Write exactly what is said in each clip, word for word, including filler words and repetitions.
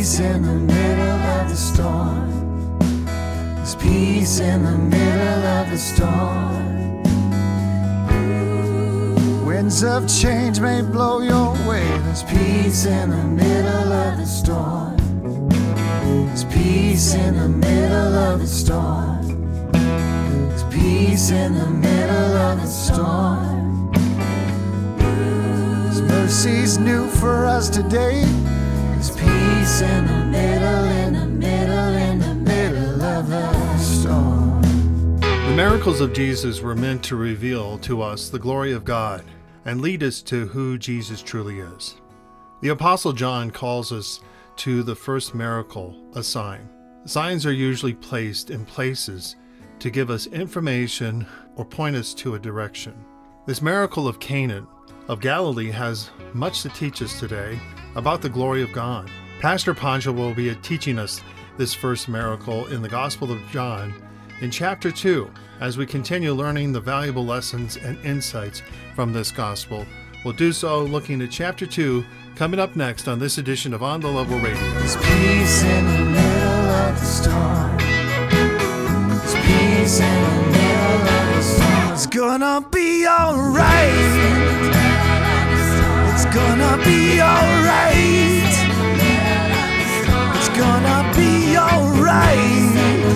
peace in the middle of the storm. There's peace in the middle of the storm. Winds of change may blow your way. There's peace in the middle of the storm. There's peace in the middle of the storm. There's peace in the middle of the storm. His mercy's new for us today. There's peace in the middle, in the middle, in the middle of the storm. The miracles of Jesus were meant to reveal to us the glory of God and lead us to who Jesus truly is. The Apostle John calls us to the first miracle, a sign. Signs are usually placed in places to give us information or point us to a direction. This miracle of Cana of Galilee has much to teach us today about the glory of God. Pastor Pancho will be teaching us this first miracle in the Gospel of John in chapter two. As we continue learning the valuable lessons and insights from this gospel, we'll do so looking at chapter two, coming up next on this edition of On the Level Radio. There's peace in the middle of the storm. There's peace in the middle of the storm. It's gonna be alright. It's gonna be alright. It's gonna be alright.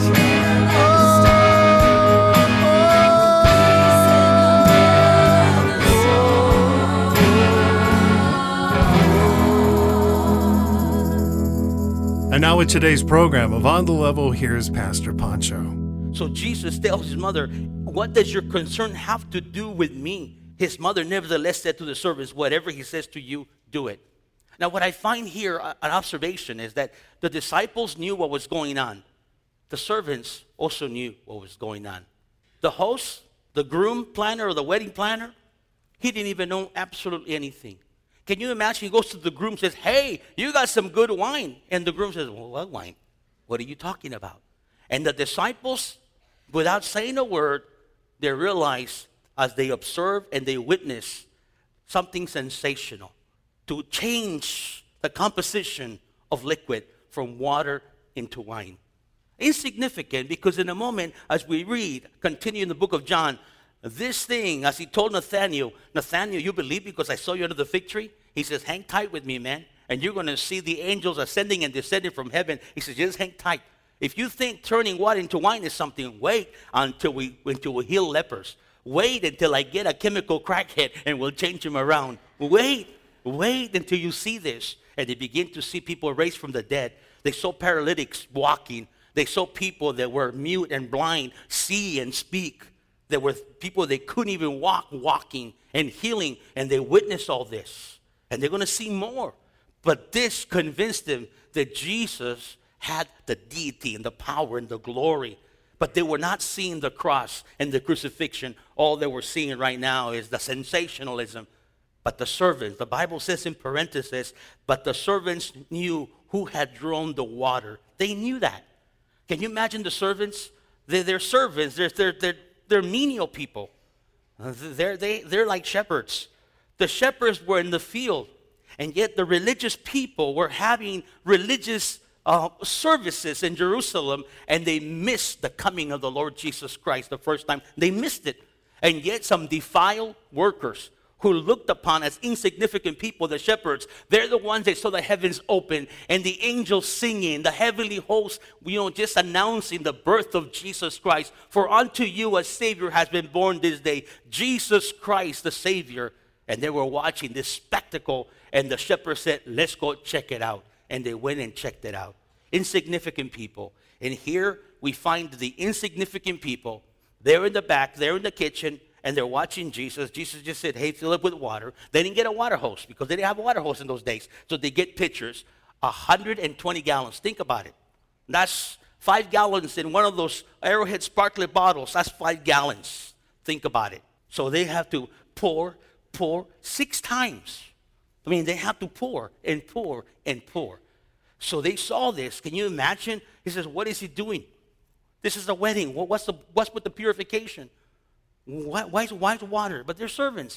And now with today's program of On the Level, here's Pastor Pancho. So Jesus tells his mother, what does your concern have to do with me? His mother nevertheless said to the servants, whatever he says to you, do it. Now what I find here, an observation, is that the disciples knew what was going on. The servants also knew what was going on. The host, the groom planner or the wedding planner, he didn't even know absolutely anything. Can you imagine? He goes to the groom and says, hey, you got some good wine. And the groom says, well, what wine? What are you talking about? And the disciples, without saying a word, they realize as they observe and they witness something sensational to change the composition of liquid from water into wine. Insignificant, because in a moment, as we read, continue in the book of John, this thing, as he told Nathanael, Nathanael, you believe because I saw you under the fig tree? He says, hang tight with me, man, and you're going to see the angels ascending and descending from heaven. He says, just hang tight. If you think turning water into wine is something, wait until we, until we heal lepers. Wait until I get a chemical crackhead and we'll change him around. Wait, wait until you see this. And they begin to see people raised from the dead. They saw paralytics walking. They saw people that were mute and blind see and speak. There were people that couldn't even walk, walking and healing, and they witnessed all this. And they're going to see more. But this convinced them that Jesus had the deity and the power and the glory. But they were not seeing the cross and the crucifixion. All they were seeing right now is the sensationalism. But the servants, the Bible says in parentheses, but the servants knew who had drawn the water. They knew that. Can you imagine the servants? They're, they're servants. They're, they're, they're, they're menial people. They're, they, they're like shepherds. The shepherds were in the field, and yet the religious people were having religious uh, services in Jerusalem, and they missed the coming of the Lord Jesus Christ the first time. They missed it. And yet some defiled workers who looked upon as insignificant people, the shepherds, they're the ones that saw the heavens open and the angels singing, the heavenly hosts, you know, just announcing the birth of Jesus Christ. For unto you a Savior has been born this day, Jesus Christ the Savior. And they were watching this spectacle, and the shepherds said, let's go check it out. And they went and checked it out. Insignificant people. And here we find the insignificant people. They're in the back, they're in the kitchen, and they're watching Jesus. Jesus just said, hey, fill it with water. They didn't get a water hose because they didn't have a water hose in those days. So they get pitchers, one hundred twenty gallons. Think about it. That's five gallons in one of those Arrowhead sparkling bottles. That's five gallons. Think about it. So they have to pour, pour six times. I mean, they have to pour and pour and pour. So they saw this. Can you imagine? He says, what is he doing? This is a wedding. What's, the, what's with the purification? Why, why, is, why is water? But they're servants.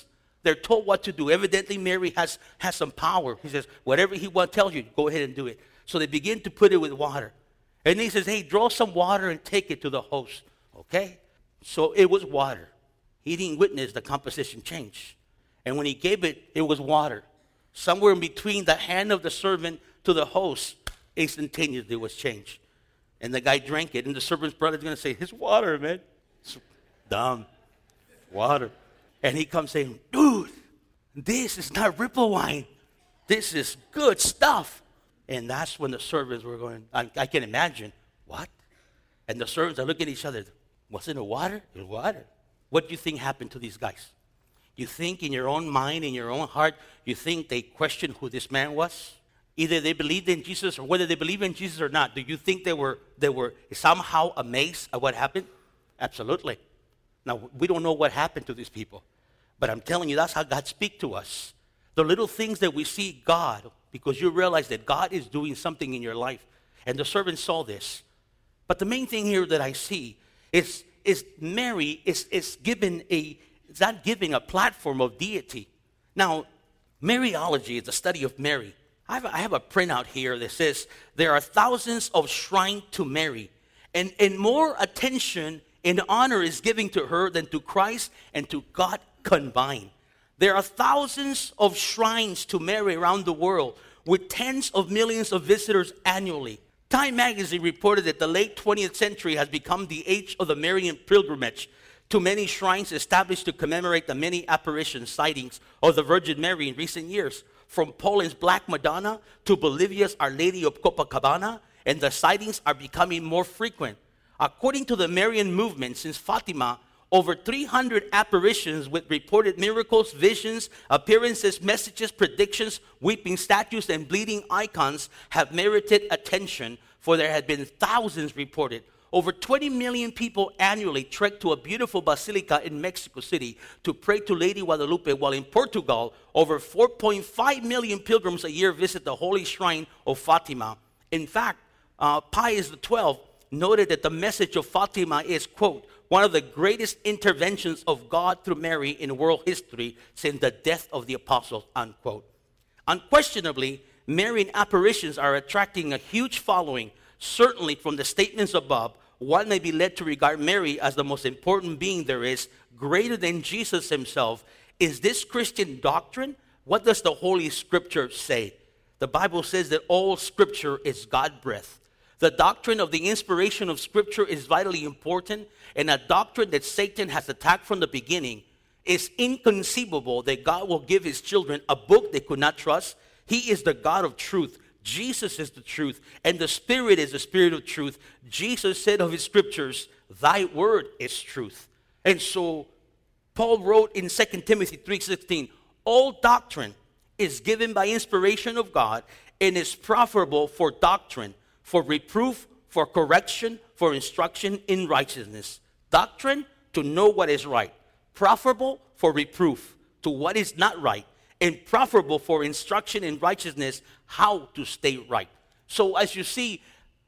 They're told what to do. Evidently, Mary has, has some power. He says, whatever he want, tells you, go ahead and do it. So they begin to put it with water. And he says, hey, draw some water and take it to the host. Okay? So it was water. He didn't witness the composition change. And when he gave it, it was water. Somewhere in between the hand of the servant to the host, instantaneously it was changed. And the guy drank it. And the servant's brother's going to say, it's water, man. It's dumb. Water. And he comes saying, dude, this is not Ripple wine. This is good stuff. And that's when the servants were going, I, I can imagine, what? And the servants are looking at each other. Wasn't it water? It was water. What do you think happened to these guys? You think in your own mind, in your own heart, you think they questioned who this man was? Either they believed in Jesus, or whether they believe in Jesus or not, do you think they were, they were somehow amazed at what happened? Absolutely. Now, we don't know what happened to these people. But I'm telling you, that's how God speaks to us. The little things that we see God, because you realize that God is doing something in your life. And the servant saw this. But the main thing here that I see is, is Mary is, is given a, is not giving a platform of deity. Now, Mariology is the study of Mary. I have, I have a printout here that says there are thousands of shrines to Mary. And, and more attention and honor is given to her than to Christ and to God combined. There are thousands of shrines to Mary around the world with tens of millions of visitors annually. Time magazine reported that the late twentieth century has become the age of the Marian pilgrimage. Too many shrines established to commemorate the many apparition sightings of the Virgin Mary in recent years, from Poland's Black Madonna to Bolivia's Our Lady of Copacabana, and the sightings are becoming more frequent. According to the Marian movement, since Fatima, over three hundred apparitions with reported miracles, visions, appearances, messages, predictions, weeping statues, and bleeding icons have merited attention, for there have been thousands reported. Over twenty million people annually trek to a beautiful basilica in Mexico City to pray to Lady Guadalupe, while in Portugal, over four point five million pilgrims a year visit the holy shrine of Fatima. In fact, uh, Pius the twelfth noted that the message of Fatima is, quote, one of the greatest interventions of God through Mary in world history since the death of the apostles, unquote. Unquestionably, Marian apparitions are attracting a huge following. Certainly from the statements above, one may be led to regard Mary as the most important being there is, greater than Jesus himself. Is this Christian doctrine? What does the Holy Scripture say? The Bible says that all Scripture is God-breathed. The doctrine of the inspiration of Scripture is vitally important, and a doctrine that Satan has attacked from the beginning. Is inconceivable that God will give his children a book they could not trust. He is the God of truth. Jesus is the truth, and the Spirit is the Spirit of truth. Jesus said of his Scriptures, thy word is truth. And so Paul wrote in Second Timothy three sixteen, all doctrine is given by inspiration of God and is profitable for doctrine, for reproof, for correction, for instruction in righteousness. Doctrine, to know what is right. Profitable for reproof, to what is not right. And profitable for instruction in righteousness, how to stay right. So as you see,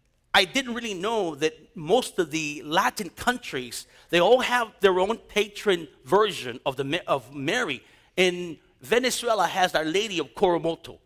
I didn't really know that most of the Latin countries, they all have their own patron version of, the, of Mary. In Venezuela has Our Lady of Coromoto.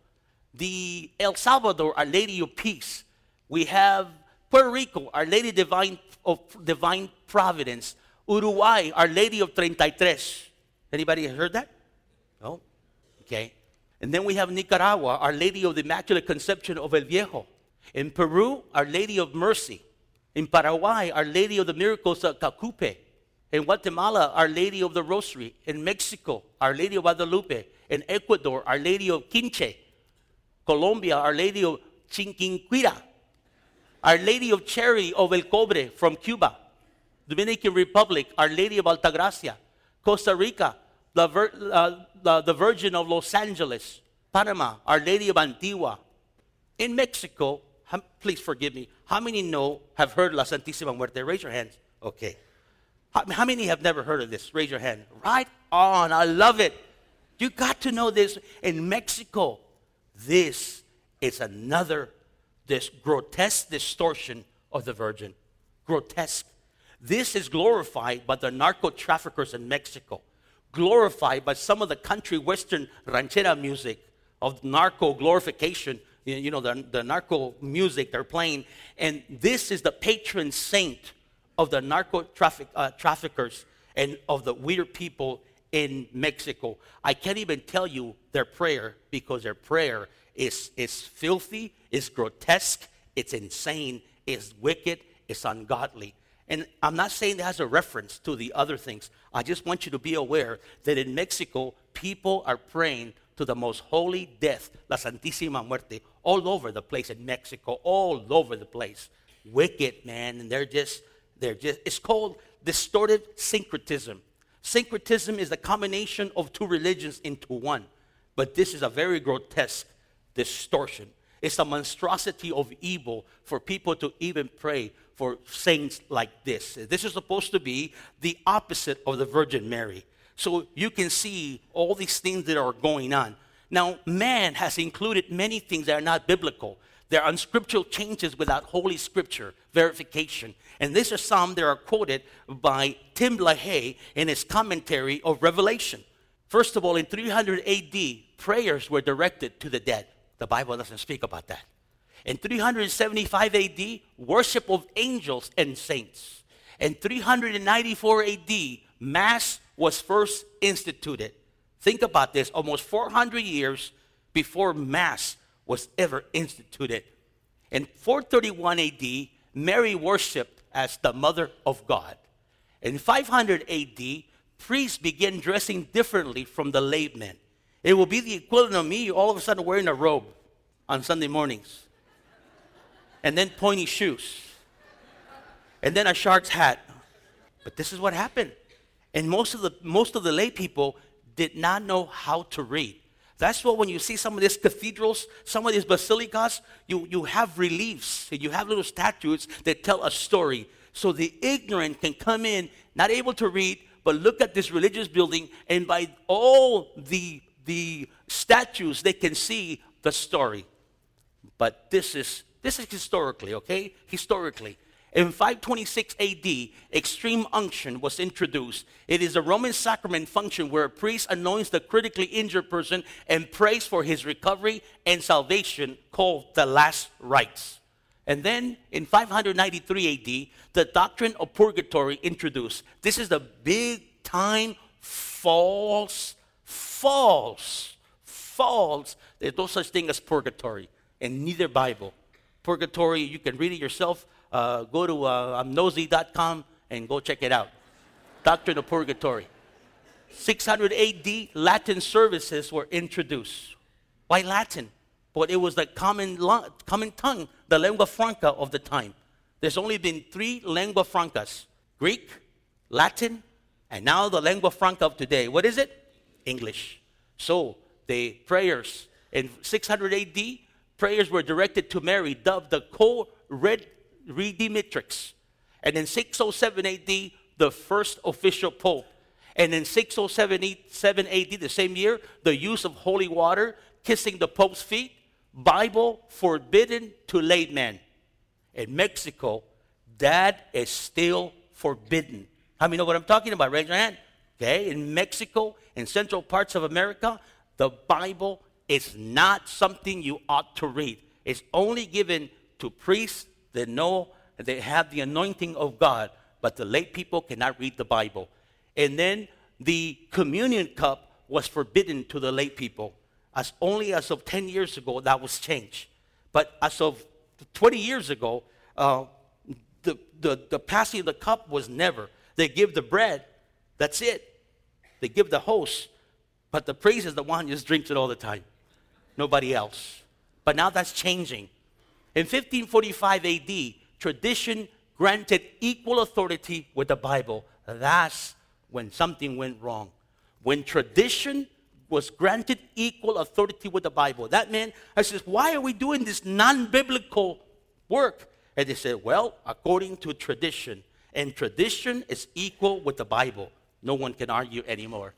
The El Salvador, Our Lady of Peace. We have Puerto Rico, Our Lady Divine of Divine Providence. Uruguay, Our Lady of Treinta y Tres. Anybody heard that? No? Okay. And then we have Nicaragua, Our Lady of the Immaculate Conception of El Viejo. In Peru, Our Lady of Mercy. In Paraguay, Our Lady of the Miracles of Cacupe. In Guatemala, Our Lady of the Rosary. In Mexico, Our Lady of Guadalupe. In Ecuador, Our Lady of Quinche. Colombia, Our Lady of Chinquinquira. Our Lady of Charity of El Cobre from Cuba. Dominican Republic, Our Lady of Altagracia. Costa Rica, the, Vir- uh, the, the Virgin of Los Angeles. Panama, Our Lady of Antigua. In Mexico, how, please forgive me, how many know, have heard La Santísima Muerte? Raise your hands. Okay. How, how many have never heard of this? Raise your hand. Right on. I love it. You got to know this. In Mexico, this is another this grotesque distortion of the Virgin. Grotesque. This is glorified by the narco traffickers in Mexico. glorified by some of the country western ranchera music of narco glorification, you know, the, the narco music they're playing. And this is the patron saint of the narco traffic, uh, traffickers and of the weird people in Mexico. I can't even tell you their prayer because their prayer is, is filthy, is grotesque, it's insane, it's wicked, it's ungodly. And I'm not saying that has a reference to the other things. I just want you to be aware that in Mexico, people are praying to the most holy death, La Santísima Muerte, all over the place in Mexico, all over the place. Wicked, man, and they're just, they're just, it's called distorted syncretism. Syncretism is the combination of two religions into one. But this is a very grotesque distortion. It's a monstrosity of evil for people to even pray for saints like this. This is supposed to be the opposite of the Virgin Mary. So you can see all these things that are going on. Now, man has included many things that are not biblical. There are unscriptural changes without Holy Scripture verification. And these are some that are quoted by Tim LaHaye in his commentary of Revelation. First of all, in three hundred A D, prayers were directed to the dead. The Bible doesn't speak about that. In three hundred seventy-five A D, worship of angels and saints. In three hundred ninety-four A D, Mass was first instituted. Think about this, almost four hundred years before Mass was ever instituted. In four thirty-one A D, Mary worshiped as the Mother of God. In five hundred A D, priests began dressing differently from the laymen. It will be the equivalent of me all of a sudden wearing a robe on Sunday mornings. And then pointy shoes. And then a shark's hat. But this is what happened. And most of the most of the lay people did not know how to read. That's why when you see some of these cathedrals, some of these basilicas, you, you have reliefs, and you have little statues that tell a story. So the ignorant can come in, not able to read, but look at this religious building, and by all the, the statues, they can see the story. But this is, this is historically, okay? Historically. In five twenty-six A D, extreme unction was introduced. It is a Roman sacrament function where a priest anoints the critically injured person and prays for his recovery and salvation, called the last rites. And then in five ninety-three A D, the doctrine of purgatory introduced. This is the big time false, false, false. There's no such thing as purgatory in neither Bible. Purgatory, you can read it yourself. Uh, go to uh, I'm nosy dot com and go check it out. Doctrine of Purgatory. six hundred A D, Latin services were introduced. Why Latin? But it was the common, common tongue, the lingua franca of the time. There's only been three lingua francas: Greek, Latin, and now the lingua franca of today. What is it? English. So the prayers in six hundred A D, prayers were directed to Mary, dubbed the co-red Redemptrix. And in six oh seven A D, the first official pope. And in six oh seven A D, the same year, the use of holy water, kissing the pope's feet, Bible forbidden to laymen. In Mexico, that is still forbidden. How many know what I'm talking about? Raise your hand. Okay, in Mexico, in central parts of America, the Bible is not something you ought to read. It's only given to priests that know that they have the anointing of God, but the lay people cannot read the Bible. And then the communion cup was forbidden to the lay people. As only as of ten years ago, that was changed. But as of twenty years ago, uh, the, the, the passing of the cup was never. They give the bread, that's it. They give the host, but the priest is the one who just drinks it all the time. Nobody else. But now that's changing. In fifteen forty-five A D, tradition granted equal authority with the Bible. That's when something went wrong. When tradition was granted equal authority with the Bible, that meant, I said, why are we doing this non-biblical work? And they said, well, according to tradition. And tradition is equal with the Bible. No one can argue anymore.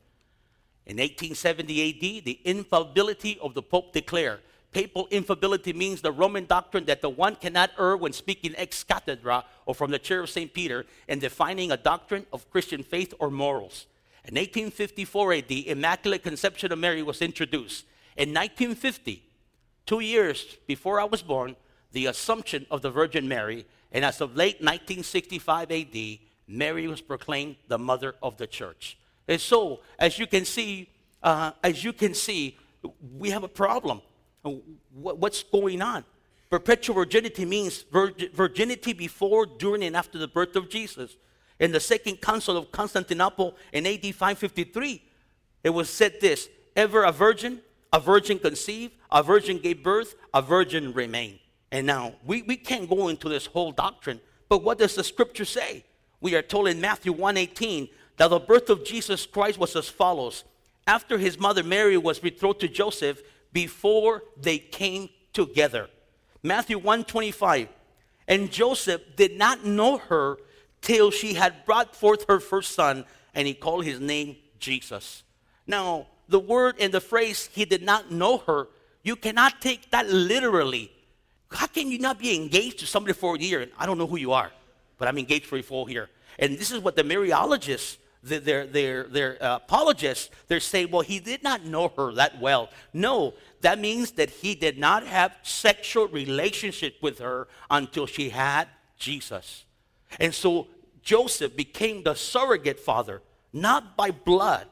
In eighteen seventy A D, the infallibility of the Pope declared. Papal infallibility means the Roman doctrine that the one cannot err when speaking ex cathedra or from the chair of Saint Peter and defining a doctrine of Christian faith or morals. In eighteen fifty-four A D, Immaculate Conception of Mary was introduced. In nineteen fifty, two years before I was born, the Assumption of the Virgin Mary, and as of late nineteen sixty-five A D, Mary was proclaimed the mother of the church. And so, as you can see, uh, as you can see, we have a problem. What's going on? Perpetual virginity means virg- virginity before, during, and after the birth of Jesus. In the Second Council of Constantinople in A D five fifty-three, it was said this: ever a virgin, a virgin conceived, a virgin gave birth, a virgin remained. And now, we, we can't go into this whole doctrine, but what does the scripture say? We are told in Matthew one eighteen that the birth of Jesus Christ was as follows. After his mother Mary was betrothed to Joseph, before they came together. Matthew one twenty-five, and Joseph did not know her till she had brought forth her first son, and he called his name Jesus. Now, the word and the phrase, he did not know her, you cannot take that literally. How can you not be engaged to somebody for a year? I don't know who you are, but I'm engaged for a full year. And this is what the Mariologists, their, their, their, their uh, apologists, they're saying, well, he did not know her that well. No, that means that he did not have sexual relationship with her until she had Jesus. And so Joseph became the surrogate father, not by blood,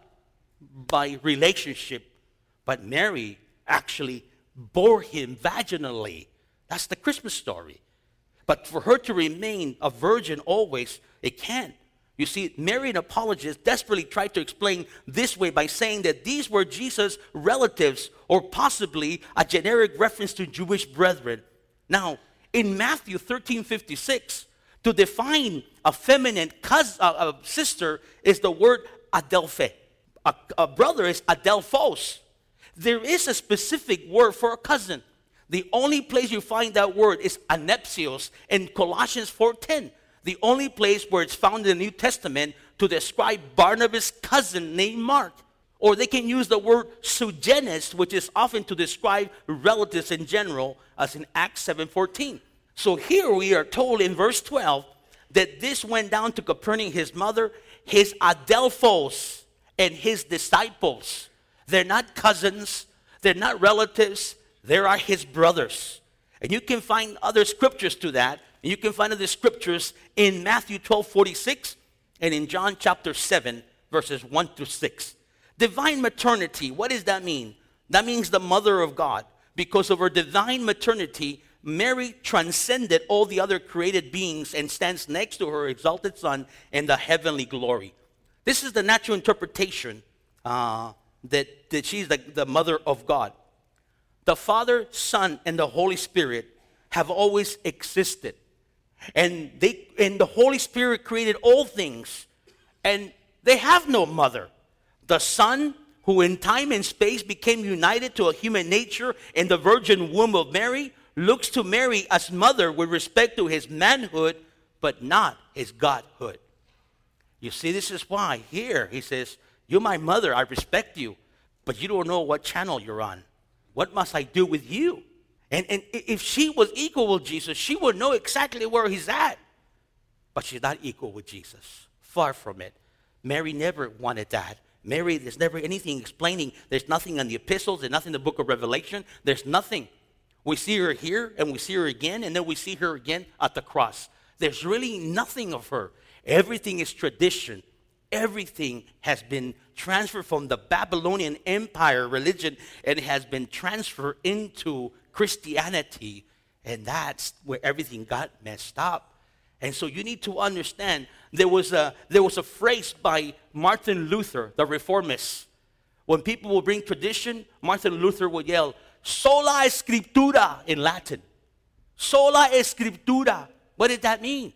by relationship, but Mary actually bore him vaginally. That's the Christmas story. But for her to remain a virgin always, it can't. You see, Marian apologists desperately tried to explain this way by saying that these were Jesus' relatives, or possibly a generic reference to Jewish brethren. Now, in Matthew thirteen fifty-six, to define a feminine cousin, a sister is the word adelphe. A, a brother is adelphos. There is a specific word for a cousin. The only place you find that word is anepsios in Colossians four ten. The only place where it's found in the New Testament to describe Barnabas' cousin named Mark. Or they can use the word seugenes, which is often to describe relatives in general, as in Acts seven fourteen. So here we are told in verse twelve that this went down to Capernaum, his mother, his adelphos, and his disciples. They're not cousins. They're not relatives. They are his brothers. And you can find other scriptures to that. And you can find other scriptures in Matthew twelve forty-six and in John chapter seven, verses one through six. Divine maternity, what does that mean? That means the mother of God. Because of her divine maternity, Mary transcended all the other created beings and stands next to her exalted Son in the heavenly glory. This is the natural interpretation uh, that, that she's the, the mother of God. The Father, Son, and the Holy Spirit have always existed. And they and the Holy Spirit created all things. And they have no mother. The Son, who in time and space became united to a human nature in the virgin womb of Mary, looks to Mary as mother with respect to his manhood, but not his godhood. You see, this is why here he says, you're my mother, I respect you, but you don't know what channel you're on. What must I do with you? And, and if she was equal with Jesus, she would know exactly where he's at. But she's not equal with Jesus. Far from it. Mary never wanted that. Mary, there's never anything explaining. There's nothing in the epistles. There's nothing in the book of Revelation. There's nothing. We see her here, and we see her again, and then we see her again at the cross. There's really nothing of her. Everything is tradition. Everything has been transferred from the Babylonian Empire religion, and it has been transferred into Christianity, and that's where everything got messed up. And so you need to understand, there was a there was a phrase by Martin Luther, the reformist. When people will bring tradition, Martin Luther would yell, sola scriptura in Latin. Sola scriptura. What did that mean?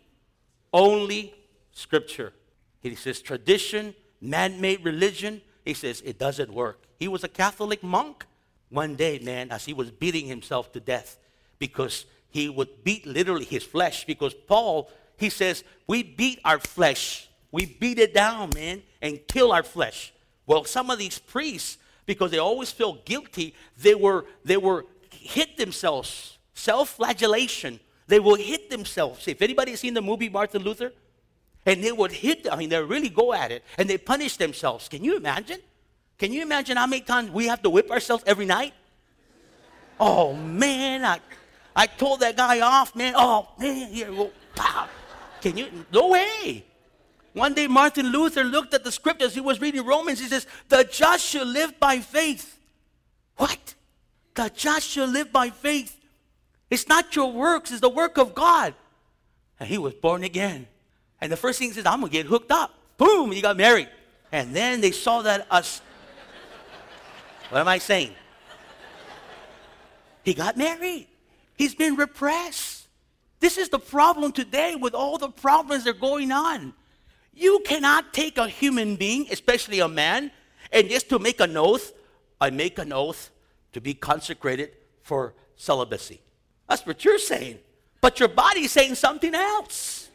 Only scripture. He says tradition, man-made religion. He says it doesn't work. He was a Catholic monk. One day, man, as he was beating himself to death, because he would beat literally his flesh, because Paul, he says, we beat our flesh. We beat it down, man, and kill our flesh. Well, some of these priests, because they always feel guilty, they were they were hit themselves, self-flagellation. They will hit themselves. If anybody's seen the movie Martin Luther, And they would hit, I mean, they really go at it, and they punish themselves. Can you imagine? Can you imagine how many times we have to whip ourselves every night? Oh, man, I, I told that guy off, man. Oh, man, here, well, pow. Can you? No way. One day, Martin Luther looked at the scriptures. He was reading Romans. He says, the just shall live by faith. What? The just shall live by faith. It's not your works. It's the work of God. And he was born again. And the first thing he says, I'm going to get hooked up. Boom, he got married. And then they saw that us. What am I saying? He got married. He's been repressed. This is the problem today with all the problems that are going on. You cannot take a human being, especially a man, and just to make an oath, I make an oath to be consecrated for celibacy. That's what you're saying. But your body's saying something else.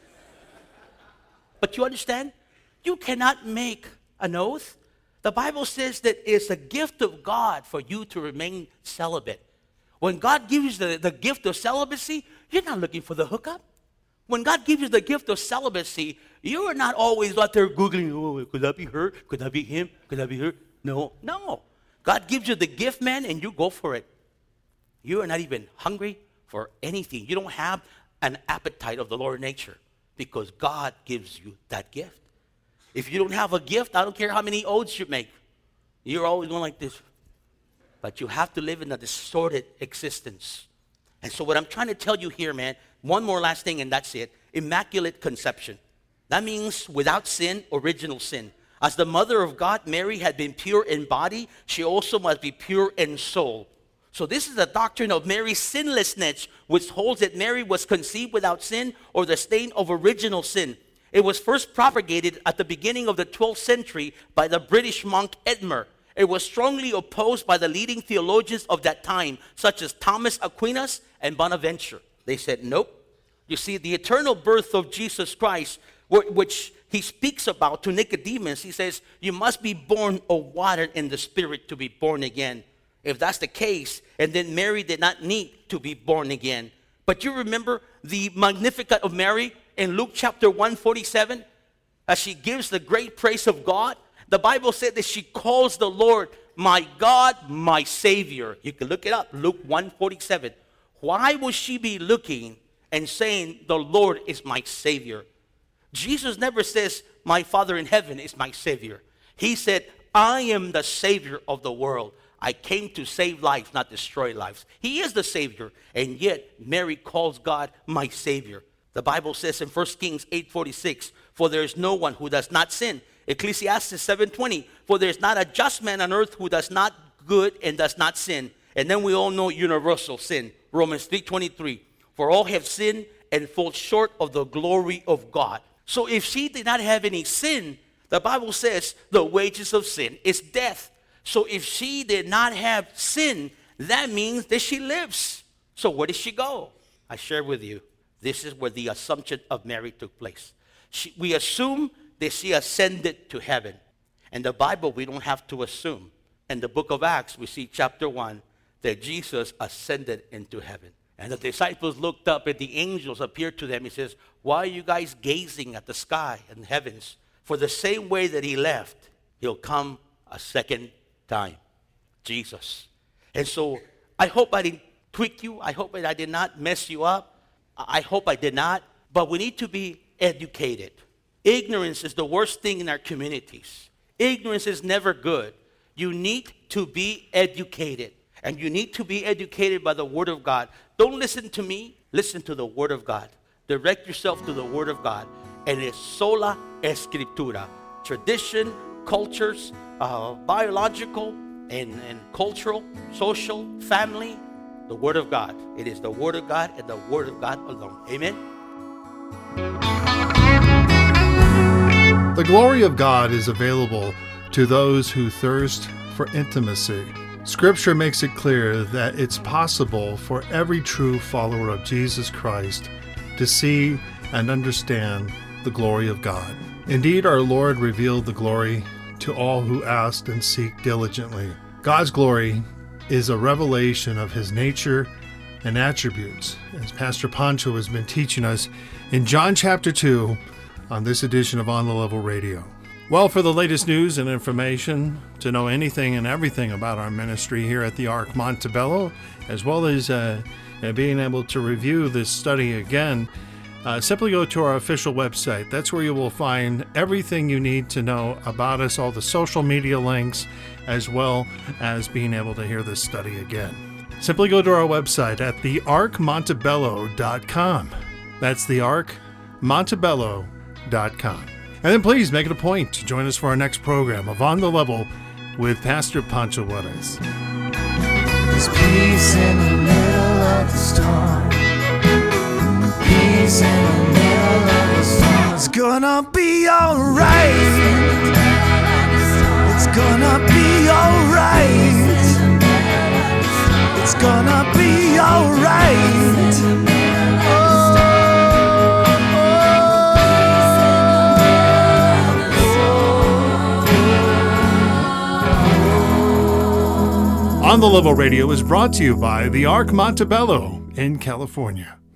But you understand? You cannot make an oath. The Bible says that it's a gift of God for you to remain celibate. When God gives you the, the gift of celibacy, you're not looking for the hookup. When God gives you the gift of celibacy, you are not always out there Googling, oh, could that be her? Could that be him? Could that be her? No, no. God gives you the gift, man, and you go for it. You are not even hungry for anything. You don't have an appetite of the lower nature because God gives you that gift. If you don't have a gift, I don't care how many oaths you make. You're always going like this. But you have to live in a distorted existence. And so what I'm trying to tell you here, man, one more last thing and that's it. Immaculate conception. That means without sin, original sin. As the mother of God, Mary had been pure in body, she also must be pure in soul. So this is the doctrine of Mary's sinlessness, which holds that Mary was conceived without sin or the stain of original sin. It was first propagated at the beginning of the twelfth century by the British monk Edmer. It was strongly opposed by the leading theologians of that time, such as Thomas Aquinas and Bonaventure. They said, nope. You see, the eternal birth of Jesus Christ, which he speaks about to Nicodemus, he says, you must be born of water and the Spirit to be born again. If that's the case, and then Mary did not need to be born again. But you remember the Magnificat of Mary in Luke chapter one forty-seven? As she gives the great praise of God, the Bible said that she calls the Lord, my God, my Savior. You can look it up, Luke one forty-seven. Why would she be looking and saying, the Lord is my Savior? Jesus never says, my Father in heaven is my Savior. He said, I am the Savior of the world. I came to save lives, not destroy lives. He is the Savior, and yet Mary calls God my Savior. The Bible says in First Kings eight forty-six, for there is no one who does not sin. Ecclesiastes seven twenty, for there is not a just man on earth who does not good and does not sin. And then we all know universal sin. Romans three twenty-three, for all have sinned and fall short of the glory of God. So if she did not have any sin, the Bible says the wages of sin is death. So if she did not have sin, that means that she lives. So where did she go? I share with you, this is where the assumption of Mary took place. She, we assume that she ascended to heaven. In the Bible, we don't have to assume. In the book of Acts, we see chapter one, that Jesus ascended into heaven. And the disciples looked up and the angels appeared to them. He says, why are you guys gazing at the sky and heavens? For the same way that he left, he'll come a second time. Jesus. And so I hope I didn't tweak you. I hope that I did not mess you up. I hope I did not. But we need to be educated. Ignorance is the worst thing in our communities. Ignorance is never good. You need to be educated. And you need to be educated by the Word of God. Don't listen to me. Listen to the Word of God. Direct yourself to the Word of God. And it's sola escritura. Tradition, cultures, uh, biological, and, and cultural, social, family. The Word of God. It is the Word of God and the Word of God alone. Amen? The glory of God is available to those who thirst for intimacy. Scripture makes it clear that it's possible for every true follower of Jesus Christ to see and understand the glory of God. Indeed, our Lord revealed the glory to all who ask and seek diligently. God's glory is a revelation of his nature and attributes. As Pastor Pancho has been teaching us in John chapter two, on this edition of On the Level Radio. Well, for the latest news and information, to know anything and everything about our ministry here at the Ark Montebello, as well as uh, being able to review this study again, uh, simply go to our official website. That's where you will find everything you need to know about us, all the social media links, as well as being able to hear this study again. Simply go to our website at the ark montebello dot com. That's the ark montebello dot com. And then please make it a point to join us for our next program of On the Level with Pastor Pancho Juarez. There's peace in the middle of the storm. Peace in the middle of the storm. It's gonna be alright. It's gonna be alright. It's gonna be alright. On the Level Radio is brought to you by the Ark Montebello in California.